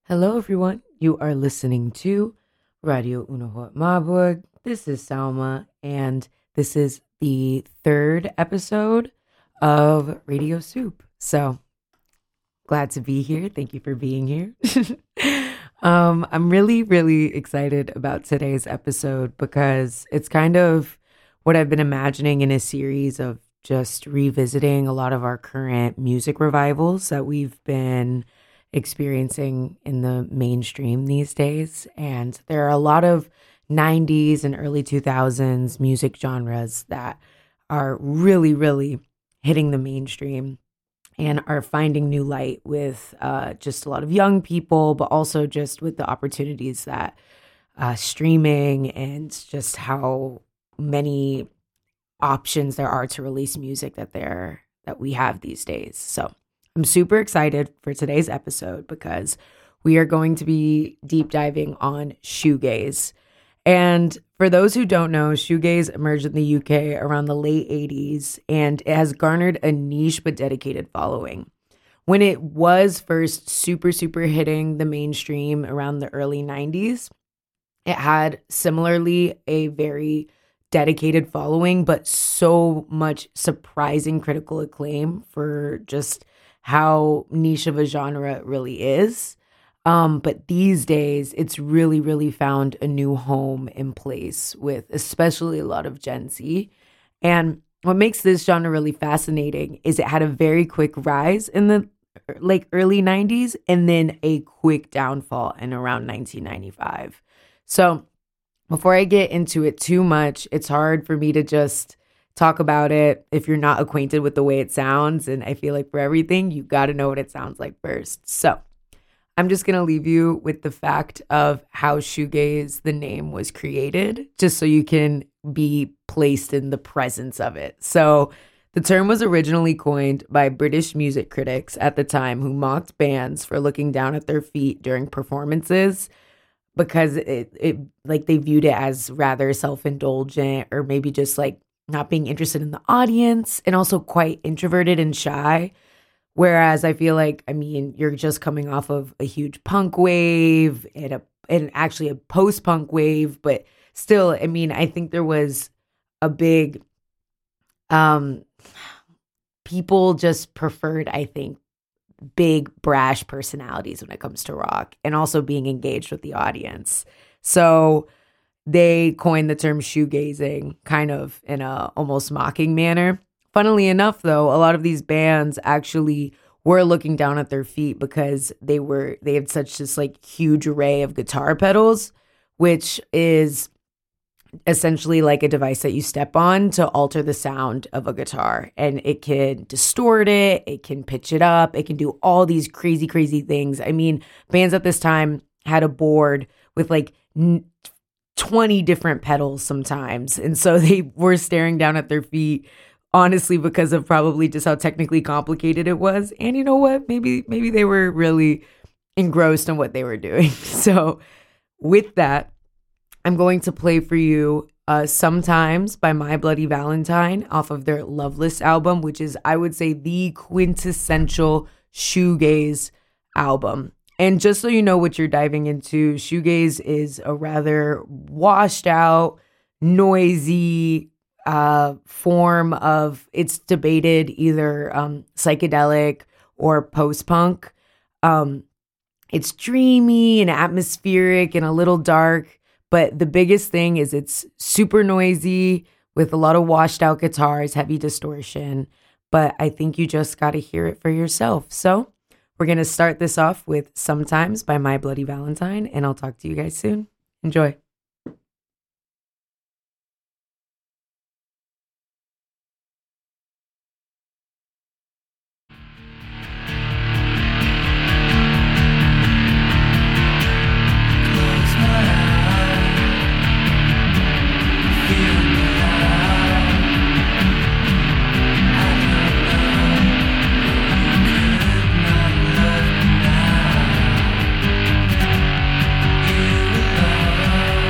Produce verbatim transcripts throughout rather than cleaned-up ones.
Hello, everyone. You are listening to Radio Unohot Marburg. This is Salma, and this is the third episode of Radio Soup. So glad to be here. Thank you for being here. um, I'm really, really excited about today's episode because it's kind of what I've been imagining in a series of just revisiting a lot of our current music revivals that we've been experiencing in the mainstream these days. And there are a lot of nineties and early two thousands music genres that are really, really hitting the mainstream and are finding new light with uh, just a lot of young people, but also just with the opportunities that uh, streaming and just how many options there are to release music that there that we have these days. So I'm super excited for today's episode because we are going to be deep diving on shoegaze. And for those who don't know, shoegaze emerged in the U K around the late eighties, and it has garnered a niche but dedicated following. When it was first super, super hitting the mainstream around the early nineties, it had similarly a very dedicated following, but so much surprising critical acclaim for just how niche of a genre it really is. Um, but these days, it's really, really found a new home in place with especially a lot of Gen Z. And what makes this genre really fascinating is it had a very quick rise in the like early nineties and then a quick downfall in around nineteen ninety-five. So before I get into it too much, it's hard for me to just talk about it if you're not acquainted with the way it sounds. And I feel like for everything, you got to know what it sounds like first. So I'm just going to leave you with the fact of how shoegaze, the name, was created, just so you can be placed in the presence of it. So the term was originally coined by British music critics at the time who mocked bands for looking down at their feet during performances because it, it like they viewed it as rather self-indulgent or maybe just like not being interested in the audience and also quite introverted and shy. Whereas I feel like, I mean, you're just coming off of a huge punk wave and a and actually a post-punk wave, but still, I mean, I think there was a big, um, people just preferred, I think, big brash personalities when it comes to rock and also being engaged with the audience. So they coined the term shoegazing kind of in a almost mocking manner. Funnily enough, though, a lot of these bands actually were looking down at their feet because they were they had such this like huge array of guitar pedals, which is essentially like a device that you step on to alter the sound of a guitar. And it can distort it, it can pitch it up, it can do all these crazy, crazy things. I mean, bands at this time had a board with like n- twenty different pedals sometimes. And so they were staring down at their feet, honestly, because of probably just how technically complicated it was. And you know what? Maybe, maybe they were really engrossed in what they were doing. So with that, I'm going to play for you uh, Sometimes by My Bloody Valentine off of their Loveless album, which is, I would say, the quintessential shoegaze album. And just so you know what you're diving into, shoegaze is a rather washed out, noisy uh, form of, it's debated either um, psychedelic or post-punk. Um, it's dreamy and atmospheric and a little dark, but the biggest thing is it's super noisy with a lot of washed out guitars, heavy distortion. But I think you just got to hear it for yourself. So we're going to start this off with Sometimes by My Bloody Valentine, and I'll talk to you guys soon. Enjoy. You alone.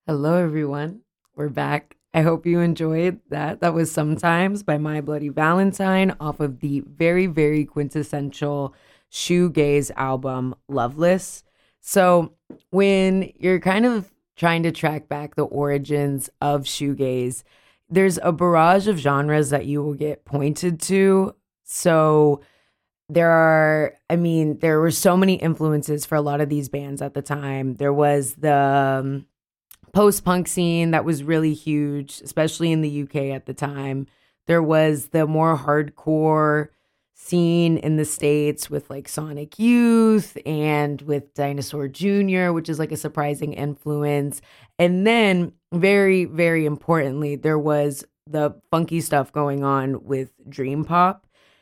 Hello, everyone. We're back. I hope you enjoyed that. That was Sometimes by My Bloody Valentine off of the very, very quintessential shoegaze album, Loveless. So, when you're kind of trying to track back the origins of shoegaze, there's a barrage of genres that you will get pointed to. So, there are, I mean, there were so many influences for a lot of these bands at the time. There was the um, post-punk scene that was really huge, especially in the U K at the time. There was the more hardcore scene in the States with like Sonic Youth and with Dinosaur Junior, which is like a surprising influence. And then very, very importantly, there was the funky stuff going on with Dream Pop,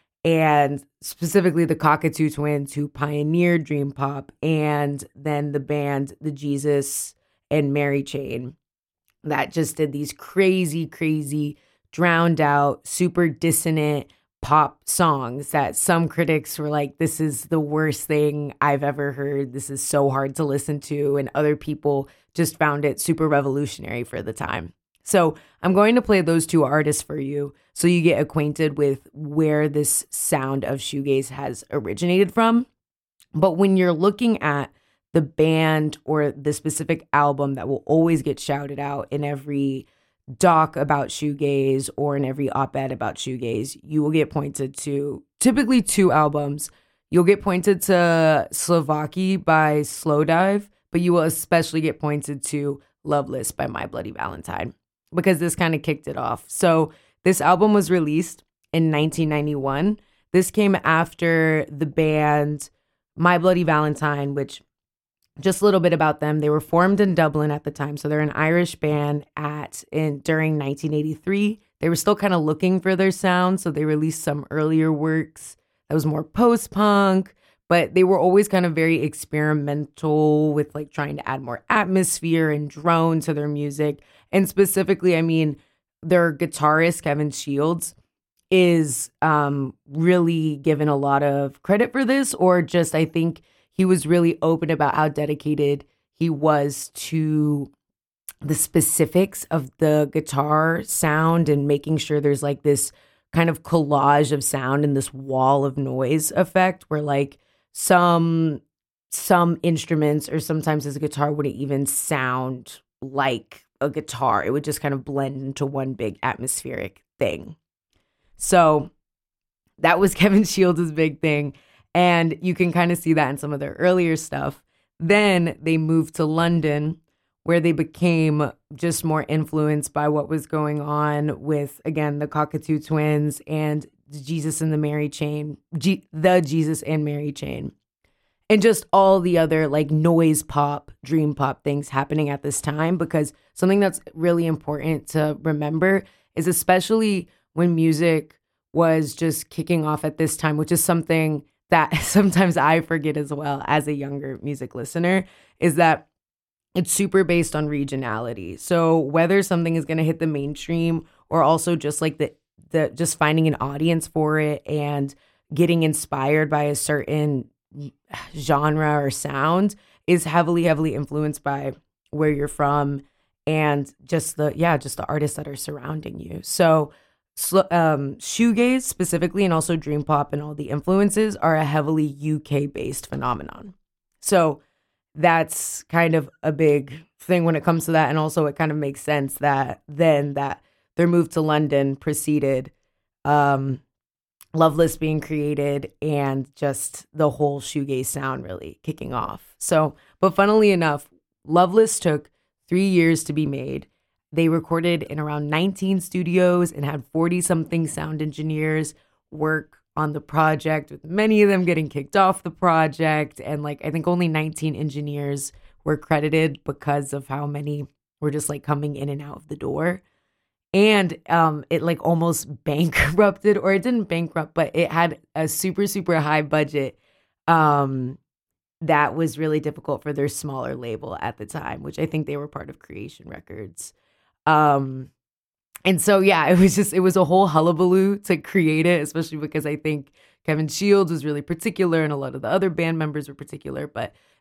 and specifically the Cockatoo Twins, who pioneered Dream Pop, and then the band The Jesus and Mary Chain that just did these crazy, crazy, drowned out, super dissonant pop songs that some critics were like, this is the worst thing I've ever heard. This is so hard to listen to. And other people just found it super revolutionary for the time. So I'm going to play those two artists for you so you get acquainted with where this sound of shoegaze has originated from. But when you're looking at the band or the specific album that will always get shouted out in every doc about shoegaze or in every op-ed about shoegaze, you will get pointed to typically two albums. You'll get pointed to Slovaki by Slowdive, but you will especially get pointed to Loveless by My Bloody Valentine, because this kind of kicked it off. So this album was released in nineteen ninety-one. This came after the band My Bloody Valentine, which, just a little bit about them, they were formed in Dublin at the time. So they're an Irish band at in during nineteen eighty-three. They were still kind of looking for their sound, so they released some earlier works that was more post-punk, but they were always kind of very experimental with like trying to add more atmosphere and drone to their music. And specifically, I mean, their guitarist, Kevin Shields, is um, really given a lot of credit for this, or just I think he was really open about how dedicated he was to the specifics of the guitar sound and making sure there's like this kind of collage of sound and this wall of noise effect where like some some instruments or sometimes as a guitar wouldn't even sound like a guitar. It would just kind of blend into one big atmospheric thing. So that was Kevin Shields' big thing. And you can kind of see that in some of their earlier stuff. Then they moved to London, where they became just more influenced by what was going on with, again, the Cockatoo Twins and Jesus and the Mary Chain, G- the Jesus and Mary Chain, and just all the other like noise pop, dream pop things happening at this time. Because something that's really important to remember is, especially when music was just kicking off at this time, which is something that sometimes I forget as well as a younger music listener, is that it's super based on regionality. So whether something is going to hit the mainstream or also just like the the just finding an audience for it and getting inspired by a certain genre or sound is heavily, heavily influenced by where you're from and just the, yeah, just the artists that are surrounding you. So um, shoegaze specifically, and also dream pop and all the influences, are a heavily U K based phenomenon. So that's kind of a big thing when it comes to that. And also it kind of makes sense that then that their move to London preceded um, Loveless being created and just the whole shoegaze sound really kicking off. So, but funnily enough, Loveless took three years to be made. They recorded in around nineteen studios and had forty something sound engineers work on the project, with many of them getting kicked off the project. And like, I think only nineteen engineers were credited because of how many were just like coming in and out of the door. And um, it like almost bankrupted, or it didn't bankrupt, but it had a super, super high budget um, that was really difficult for their smaller label at the time, which I think they were part of Creation Records. Um, and so, yeah, it was just, it was a whole hullabaloo to create it, especially because I think Kevin Shields was really particular and a lot of the other band members were particular, but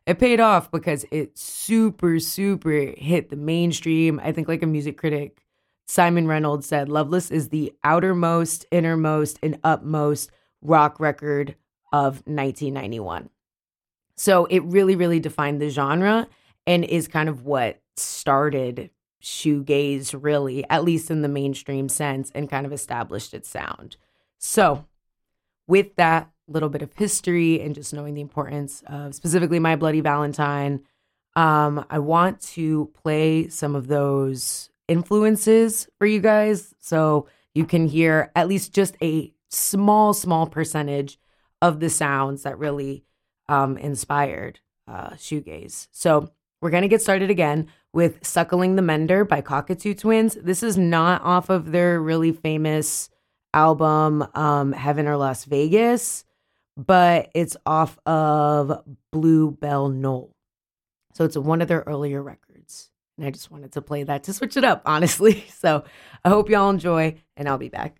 it paid off because it super, super hit the mainstream. I think like a music critic, Simon Reynolds said, Loveless is the outermost, innermost, and upmost rock record of nineteen ninety-one. So it really, really defined the genre and is kind of what started shoegaze, really, at least in the mainstream sense, and kind of established its sound. So with that little bit of history and just knowing the importance of specifically My Bloody Valentine, um, I want to play some of those influences for you guys so you can hear at least just a small, small percentage of the sounds that really um, inspired uh, shoegaze. So we're going to get started again with Suckling the Mender by Cockatoo Twins. This is not off of their really famous album, um, Heaven or Las Vegas, but it's off of Bluebell Knoll. So it's one of their earlier records. And I just wanted to play that to switch it up, honestly. So I hope y'all enjoy, and I'll be back.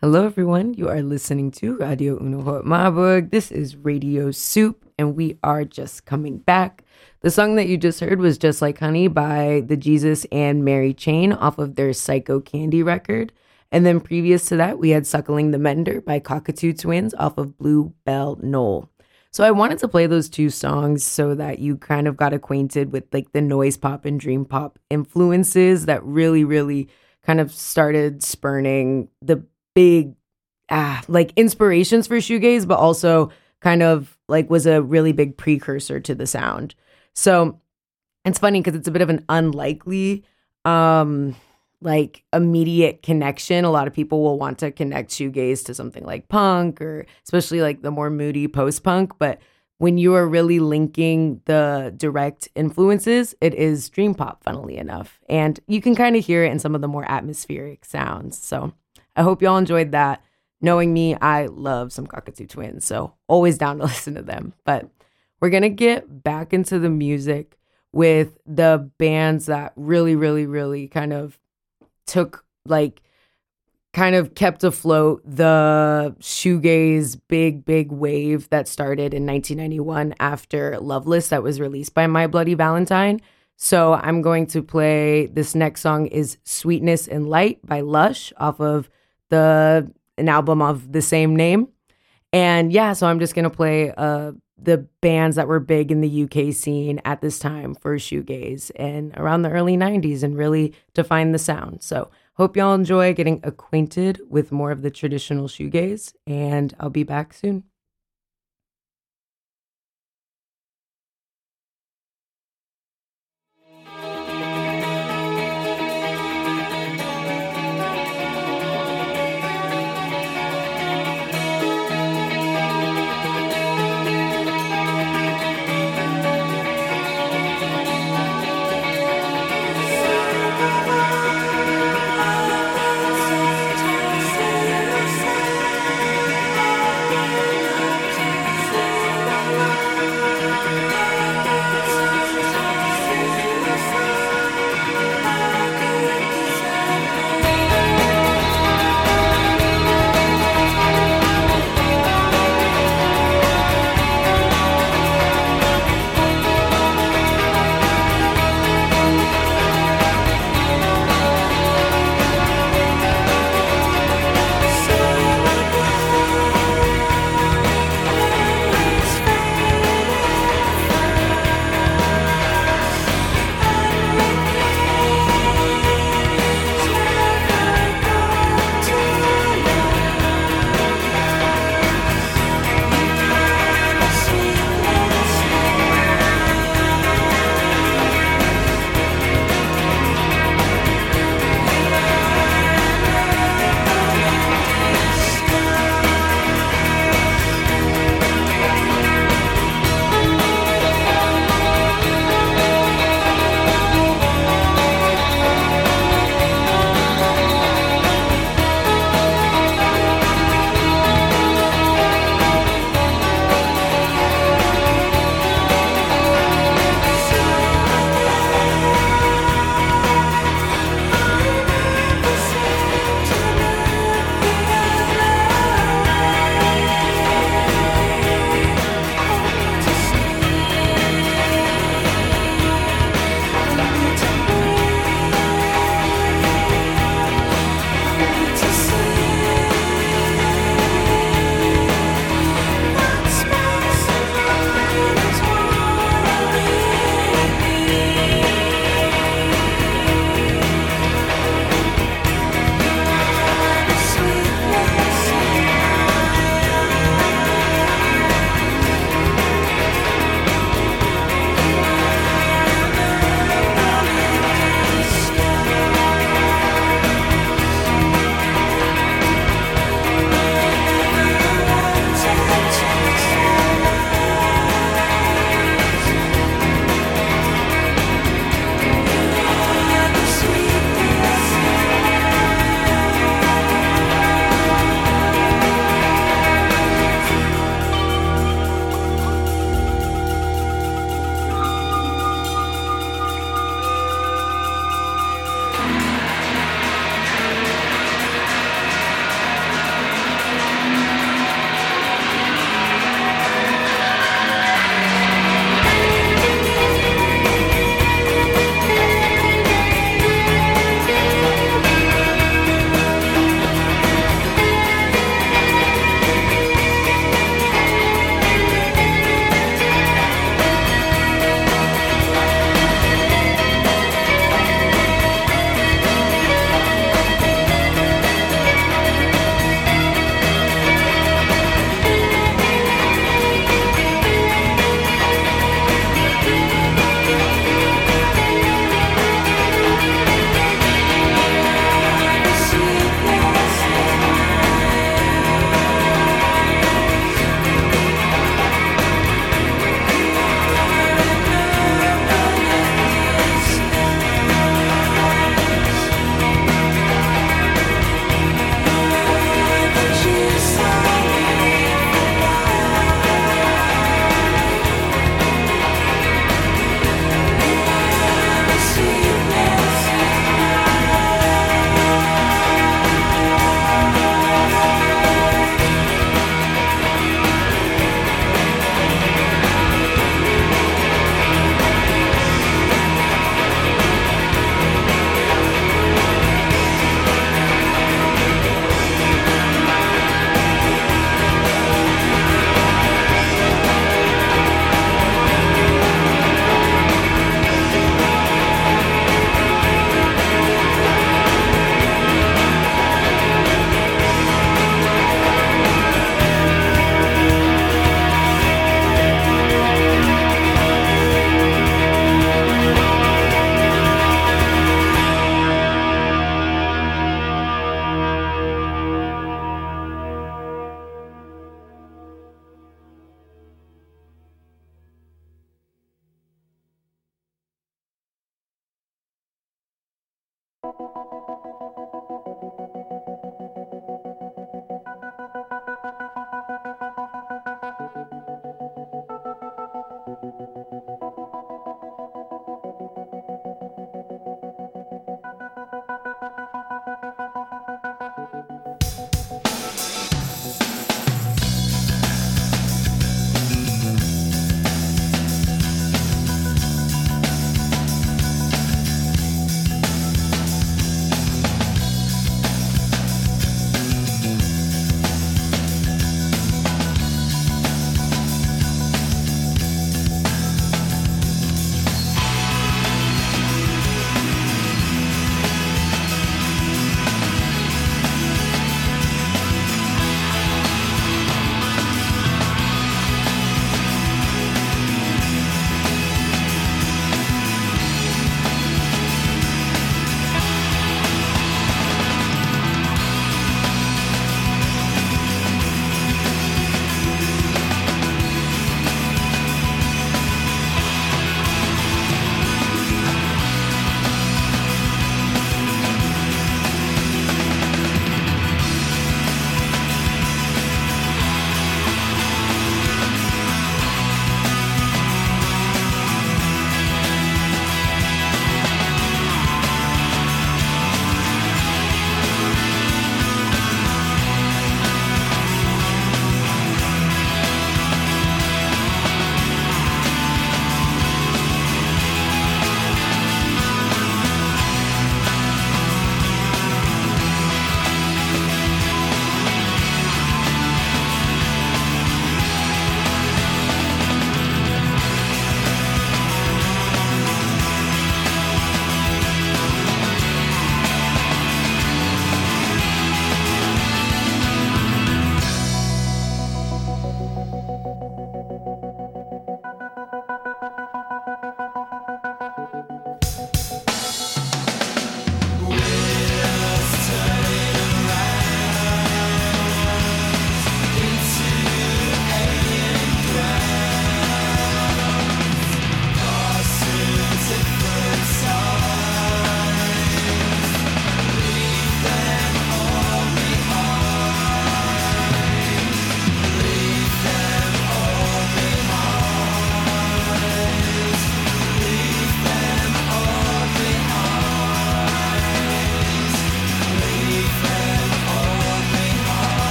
Hello, everyone. You are listening to Radio Uno Marburg. This is Radio Soup, and we are just coming back. The song that you just heard was Just Like Honey by the Jesus and Mary Chain off of their Psycho Candy record. And then previous to that, we had Suckling the Mender by Cockatoo Twins off of Blue Bell Knoll. So I wanted to play those two songs so that you kind of got acquainted with like the noise pop and dream pop influences that really, really kind of started spurning the big ah like inspirations for shoegaze, but also kind of like was a really big precursor to the sound. So it's funny because it's a bit of an unlikely um like immediate connection. A lot of people will want to connect shoegaze to something like punk, or especially like the more moody post-punk, but when you are really linking the direct influences, it is dream pop, funnily enough, and you can kind of hear it in some of the more atmospheric sounds. So I hope y'all enjoyed that. Knowing me, I love some Cockatoo Twins, so always down to listen to them. But we're going to get back into the music with the bands that really, really, really kind of took, like, kind of kept afloat the shoegaze big, big wave that started in nineteen ninety-one after Loveless that was released by My Bloody Valentine. So I'm going to play, this next song is Sweetness and Light by Lush off of the an album of the same name. And yeah, so I'm just going to play uh, the bands that were big in the U K scene at this time for shoegaze and around the early nineties and really define the sound. So hope y'all enjoy getting acquainted with more of the traditional shoegaze, and I'll be back soon.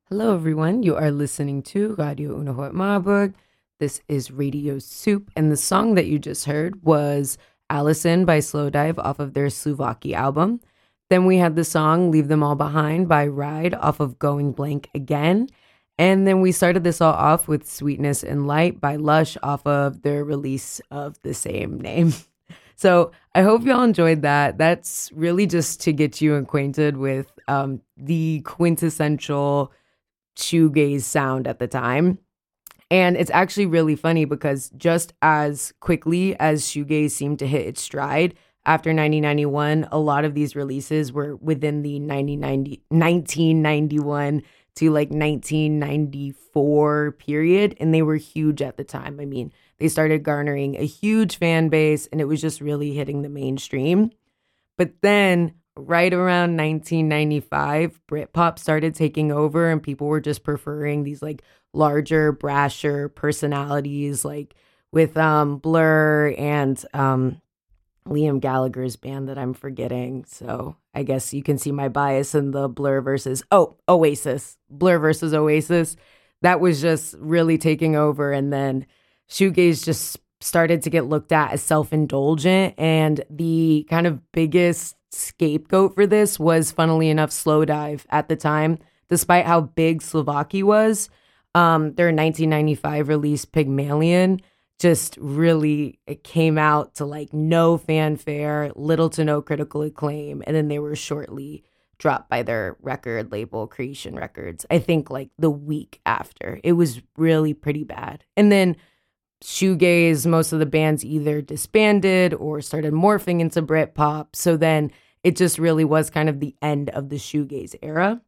Hello, everyone. You are listening to Radio Unahoat Marburg. This is Radio Soup, and the song that you just heard was Allison by Slowdive off of their Slovaki album. Then we had the song Leave Them All Behind by Ride off of Going Blank Again. And then we started this all off with Sweetness and Light by Lush off of their release of the same name. So I hope y'all enjoyed that. That's really just to get you acquainted with um, the quintessential shoegaze sound at the time. And it's actually really funny because just as quickly as shoegaze seemed to hit its stride after nineteen ninety-one, a lot of these releases were within the nineteen ninety-one to like nineteen ninety-four period, and they were huge at the time. I mean, they started garnering a huge fan base, and it was just really hitting the mainstream. But then right around nineteen ninety-five, Britpop started taking over, and people were just preferring these like larger, brasher personalities, like with um Blur and um Liam Gallagher's band that I'm forgetting. So I guess you can see my bias in the Blur versus oh Oasis, Blur versus Oasis. That was just really taking over, and then shoegaze just started to get looked at as self-indulgent, and the kind of biggest scapegoat for this was, funnily enough, Slowdive at the time. Despite how big Slovaki was, um, their nineteen ninety-five release Pygmalion just really, it came out to like no fanfare, little to no critical acclaim, and then they were shortly dropped by their record label Creation Records. I think like the week after. It was really pretty bad. And then shoegaze, most of the bands either disbanded or started morphing into Britpop. So then it just really was kind of the end of the shoegaze era.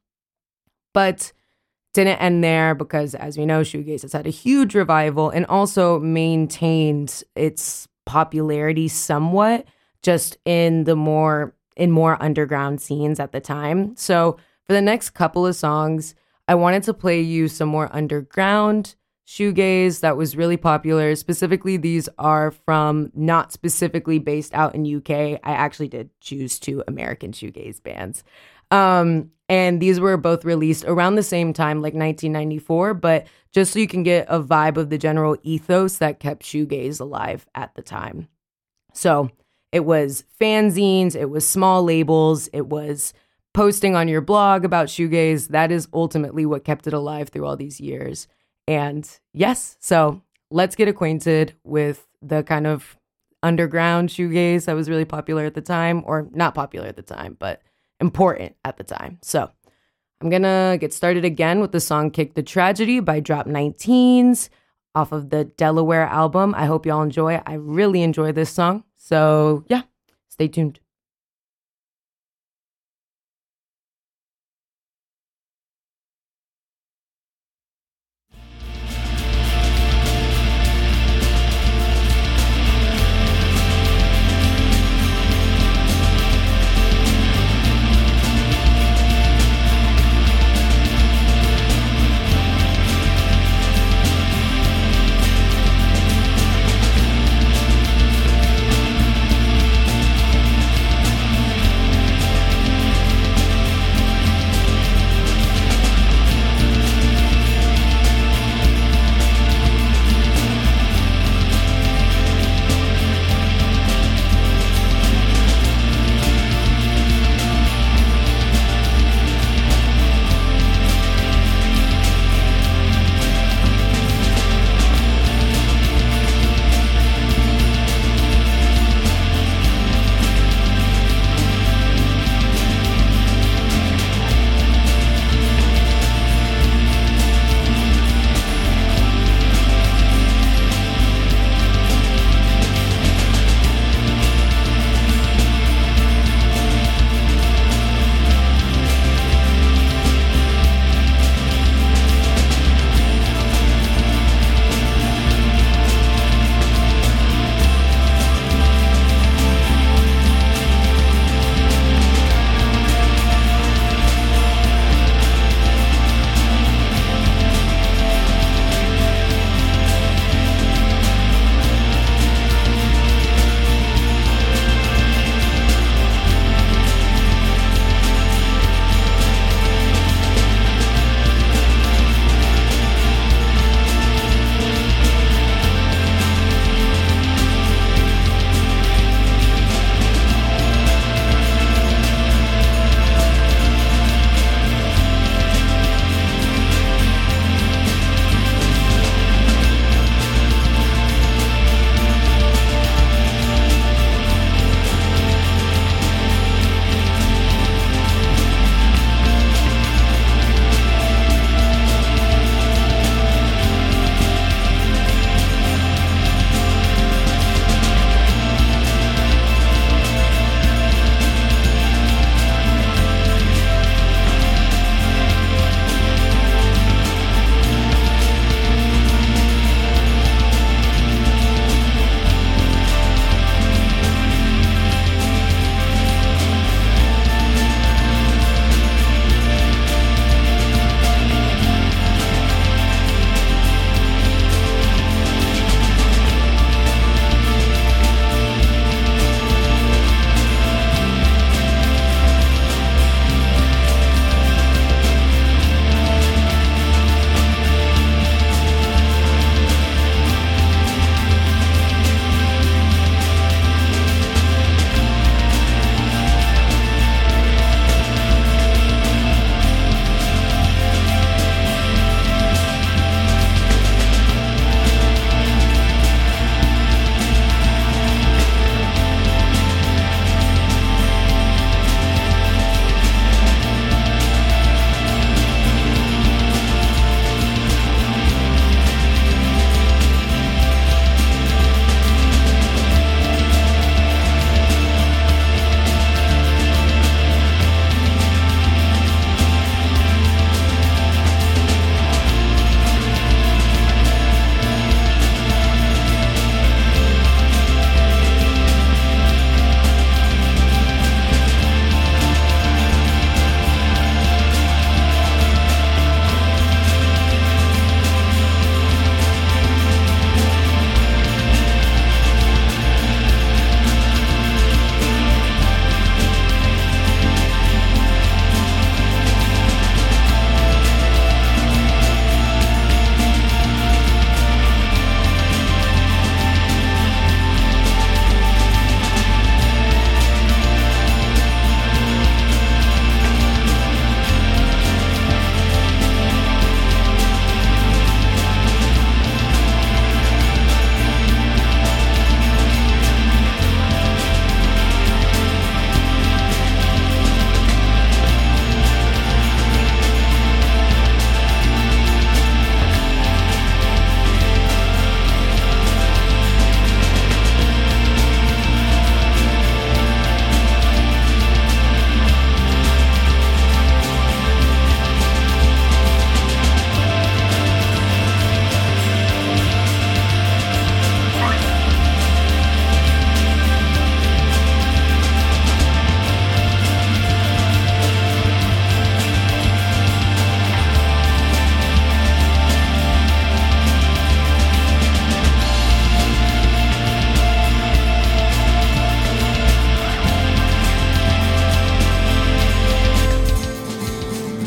But didn't end there because, as we know, shoegaze has had a huge revival and also maintained its popularity somewhat just in the more in more underground scenes at the time. So for the next couple of songs, I wanted to play you some more underground shoegaze that was really popular. Specifically, these are from not specifically based out in U K. I actually did choose two American shoegaze bands. Um, and these were both released around the same time, like nineteen ninety-four, but just so you can get a vibe of the general ethos that kept shoegaze alive at the time. So it was fanzines, it was small labels, it was posting on your blog about shoegaze. That is ultimately what kept it alive through all these years. And yes, so let's get acquainted with the kind of underground shoegaze that was really popular at the time, or not popular at the time, but important at the time. So I'm going to get started again with the song Kick the Tragedy by Drop nineteens off of the Delaware album. I hope y'all enjoy. I really enjoy this song. So yeah, stay tuned.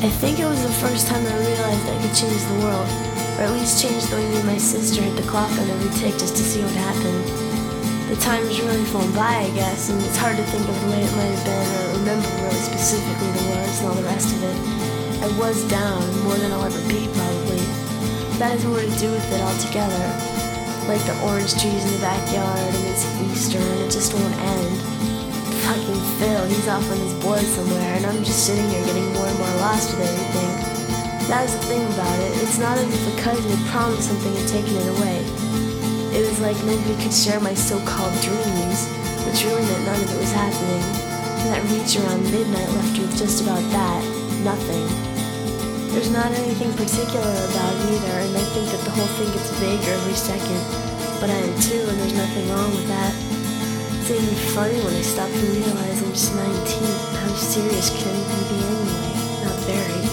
I think it was the first time I realized I could change the world, or at least change the way me and my sister hit the clock on every tick just to see what happened. The time's really flown by, I guess, and it's hard to think of the way it might have been or remember really specifically the words and all the rest of it. I was down, more than I'll ever be, probably. That has more to do with it altogether. Like the orange trees in the backyard, and it's Easter, and it just won't end. Fucking Phil, he's off on his board somewhere, and I'm just sitting here getting more and more lost with everything. That was the thing about it. It's not as if a cousin had promised something and taken it away. It was like nobody could share my so-called dreams, which really meant none of it was happening. And that reach around midnight left you with just about that, nothing. There's not anything particular about it either, and I think that the whole thing gets vaguer every second. But I am too, and there's nothing wrong with that. It's even funny when I stop to realize I'm just nineteen. How serious can anything be anyway? Not very.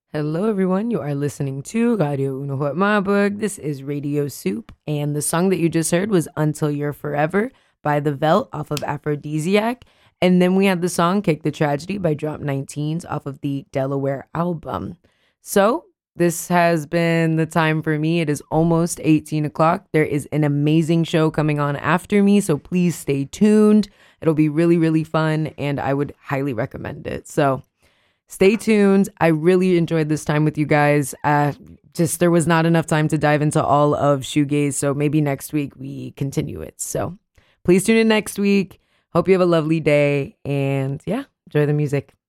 Hello, everyone. You are listening to Radio Unuhot Marburg. This is Radio Soup, and the song that you just heard was Until You're Forever by The Velt off of Aphrodisiac. And then we had the song Kick the Tragedy by Drop nineteens off of the Delaware album. So this has been the time for me. It is almost eighteen o'clock. There is an amazing show coming on after me, so please stay tuned. It'll be really, really fun, and I would highly recommend it. So stay tuned. I really enjoyed this time with you guys. Uh, just there was not enough time to dive into all of shoegaze, so maybe next week we continue it. So please tune in next week. Hope you have a lovely day, and yeah, enjoy the music.